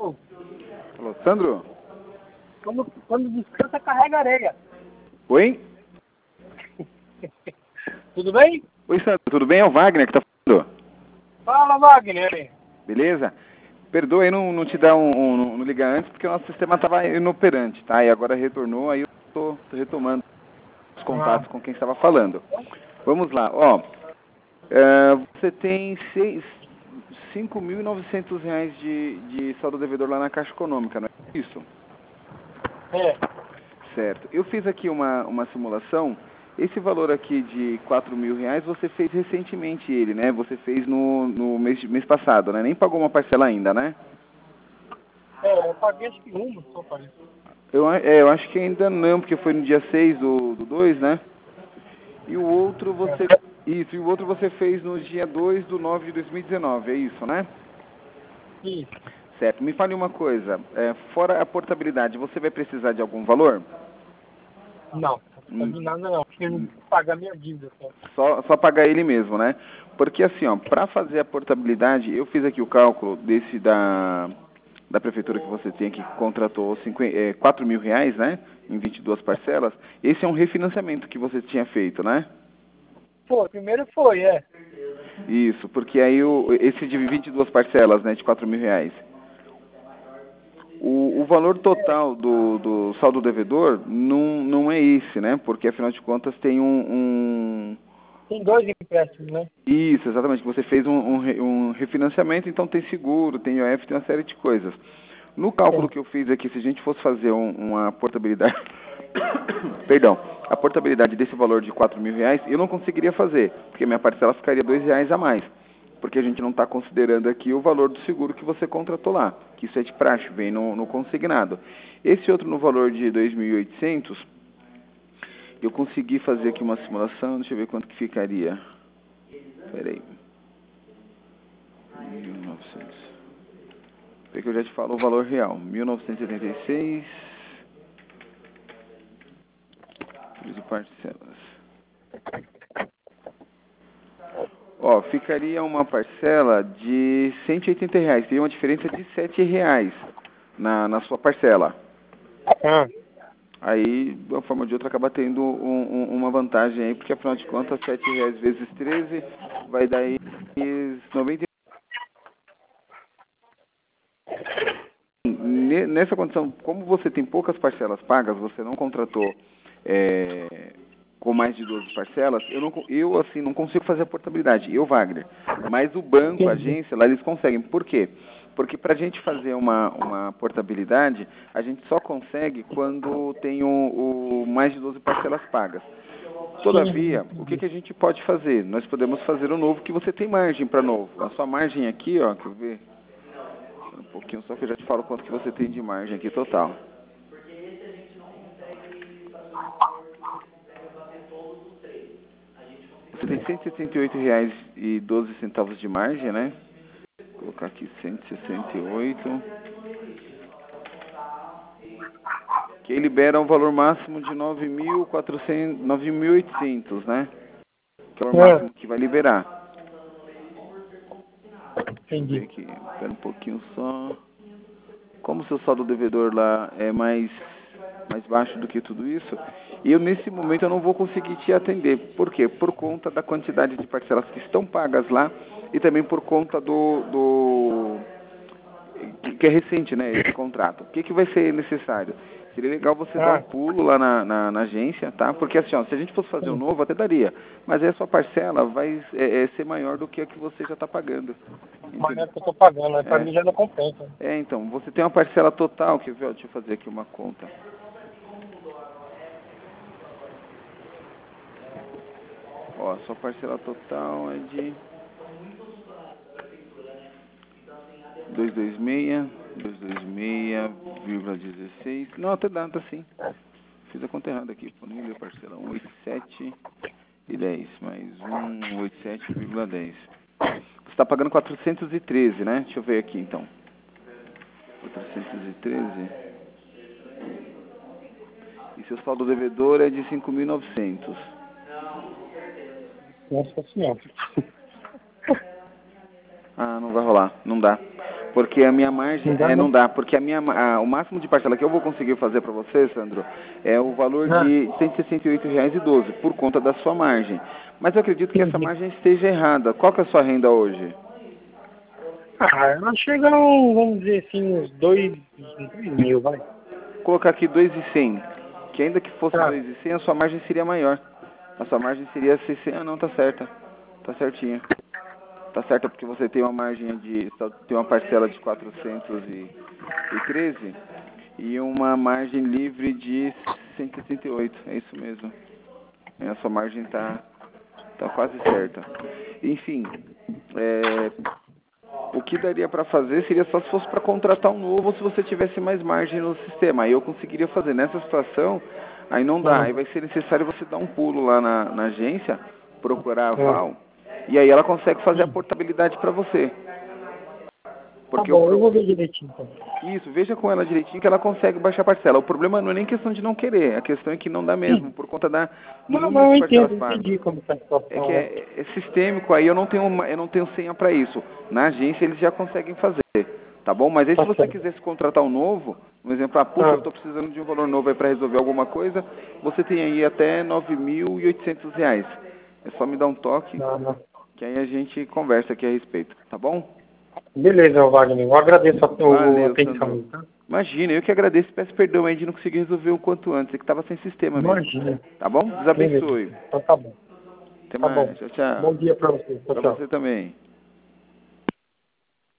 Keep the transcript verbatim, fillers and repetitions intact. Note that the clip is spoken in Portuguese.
Alô, Alô, Sandro? quando, quando descansa, carrega a areia. Oi? Tudo bem? Oi, Sandro, tudo bem? É o Wagner que tá falando. Fala, Wagner. Beleza? Perdoa aí não, não te dar um, um, não não ligar antes, porque o nosso sistema estava inoperante, tá? E agora retornou, aí eu tô, tô retomando os Ah, contatos com quem estava falando. Vamos lá, ó. É, você tem seis, cinco mil e novecentos reais de, de saldo devedor lá na Caixa Econômica, não é isso? é. Certo. Eu fiz aqui uma, uma simulação. Esse valor aqui de quatro mil reais você fez recentemente ele, né? Você fez no, no mês, mês passado, né? Nem pagou uma parcela ainda, né? É, eu paguei acho que uma só, parece. Eu, a- é, eu acho que ainda não, porque foi no dia seis do, do dois, né? E o outro você... É. Isso, e o outro você fez no dia dois do nove de dois mil e dezenove, é isso, né? Isso. Certo. Me fale uma coisa. É, fora a portabilidade, você vai precisar de algum valor? Não, não Hum, paguei nada não, porque eu não pagar minha dívida. Só. Só, só pagar ele mesmo, né? Porque assim, ó, para fazer a portabilidade, eu fiz aqui o cálculo desse da, da prefeitura que você tem aqui, que contratou cinquenta, é, quatro mil reais, né? Em vinte e duas parcelas. Esse é um refinanciamento que você tinha feito, né? Pô, primeiro foi, é. Isso, porque aí o, esse de vinte e duas parcelas, né, de quatro mil reais. O, o valor total do, do saldo devedor não, não é esse, né? Porque afinal de contas tem um, um Tem dois empréstimos, né? Isso, exatamente. Você fez um, um, re- um refinanciamento, então tem seguro, tem I O F, tem uma série de coisas. No cálculo Tem. que eu fiz aqui, se a gente fosse fazer um- uma portabilidade, perdão, a portabilidade desse valor de quatro mil reais, eu não conseguiria fazer, porque minha parcela ficaria dois reais a mais, porque a gente não está considerando aqui o valor do seguro que você contratou lá, que isso é de praxe, vem no, no consignado. Esse outro no valor de dois mil e oitocentos, eu consegui fazer aqui uma simulação, deixa eu ver quanto que ficaria. Peraí. mil e novecentos. Porque eu já te falo o valor real. mil novecentos e oitenta e seis de parcelas. Ó, ficaria uma parcela de cento e oitenta reais. Teria uma diferença de sete reais na, na sua parcela. Ah, Aí, de uma forma ou de outra, acaba tendo um- um- uma vantagem aí, porque afinal de contas, sete reais vezes treze vai dar aí noventa. Ne- Nessa condição, como você tem poucas parcelas pagas, você não contratou é, com mais de doze parcelas, eu, não, co- eu assim não consigo fazer a portabilidade, eu, Wagner. Mas o banco, a entendi. agência, lá eles conseguem. Por quê? Porque para a gente fazer uma, uma portabilidade, a gente só consegue quando tem o, o mais de doze parcelas pagas. Sim, Todavia, o que, entendi. que a gente pode fazer? Nós podemos fazer o novo, que você tem margem para novo. A sua margem aqui, ó, que eu ver. Um pouquinho, só que eu já te falo quanto que você tem de margem aqui total. Você tem cento e sessenta e oito reais e doze centavos de margem, né? Vou colocar aqui cento e sessenta e oito. Que aí libera um valor máximo de nove mil e quatrocentos, nove mil e oitocentos, né? Que é o É, máximo que vai liberar. Deixa eu ver entendi. aqui, espera um pouquinho só. Como o seu saldo devedor lá é mais, mais baixo do que tudo isso, eu nesse momento eu não vou conseguir te atender. Por quê? Por conta da quantidade de parcelas que estão pagas lá e também por conta do, do que que é recente, né, esse contrato. O que, que vai ser necessário? Seria legal você dar um Ah, pulo lá na, na, na agência, tá? Porque assim, ó, se a gente fosse fazer o sim. novo, até daria. Mas aí a sua parcela vai é, é, ser maior do que a que você já está pagando. Mas não Entendeu? é que eu tô pagando, né? Pra É. mim já não compensa. É, então, você tem uma parcela total, quer ver? Ó, deixa eu fazer aqui uma conta. Ó, sua parcela total é de duzentos e vinte e seis, duzentos e vinte e seis vírgula dezesseis. Não, até dá, tá sim. Fiz a conta errada aqui, pô, nem deu parcela. cento e oitenta e sete e dez, mais cento e oitenta e sete vírgula dez. Você está pagando quatrocentos e treze, né? Deixa eu ver aqui, então. quatrocentos e treze. E seu saldo devedor é de cinco mil e novecentos. Nossa senhora. Ah, não vai rolar, não dá. Porque a minha margem Não dá, é, não não? dá, porque a minha, a- o máximo de parcela que eu vou conseguir fazer para você, Sandro, é o valor Ah, de cento e sessenta e oito reais e doze por conta da sua margem. Mas eu acredito que essa entendi. margem esteja errada. Qual que é a sua renda hoje? Ah, ela chega a, um, vamos dizer assim, uns dois, dois mil, vai. Vou colocar aqui dois mil e cem, que ainda que fosse Tá, dois mil e cem, a sua margem seria maior. A sua margem seria seiscentos. Ah, não, tá certa. Tá certinha. Tá certo porque você tem uma margem de, só tem uma parcela de quatrocentos e treze e uma margem livre de cento e setenta e oito. É isso mesmo. É, a sua margem tá, tá quase certa. Enfim, é, o que daria para fazer seria só se fosse para contratar um novo ou se você tivesse mais margem no sistema. Aí eu conseguiria fazer. Nessa situação, aí não dá. ah, Aí vai ser necessário você dar um pulo lá na, na agência, procurar a ah. Val, e aí ela consegue fazer a portabilidade para você. Tá Porque o bom, eu pro... vou ver direitinho então. Isso, veja com ela direitinho que ela consegue baixar a parcela. O problema não é nem questão de não querer, a questão é que não dá mesmo, Sim. por conta da, do Não, número não, de eu parcelas entendo, pagas. entendi como tá a É situação, que né? é, é sistêmico, aí eu não tenho uma- eu não tenho senha para isso. Na agência eles já conseguem fazer, tá bom? Mas aí se Tá você certo. quisesse contratar um novo, um exemplo, ah, puxa, eu Ah, estou precisando de um valor novo aí para resolver alguma coisa, você tem aí até nove mil e oitocentos reais. É só me dar um toque, não, não. que aí a gente conversa aqui a respeito, tá bom? Beleza, Wagner, eu agradeço a, o, a Valeu, atenção Sandro. aí, tá? Imagina, eu que agradeço e peço perdão aí de não conseguir resolver o quanto antes, é que estava sem sistema mesmo. Imagina. Tá bom? Deus Beleza. abençoe. Então tá bom. Até Tá bom. mais. Tchau, tchau. Bom dia pra você. Tchau, Para tchau. você também.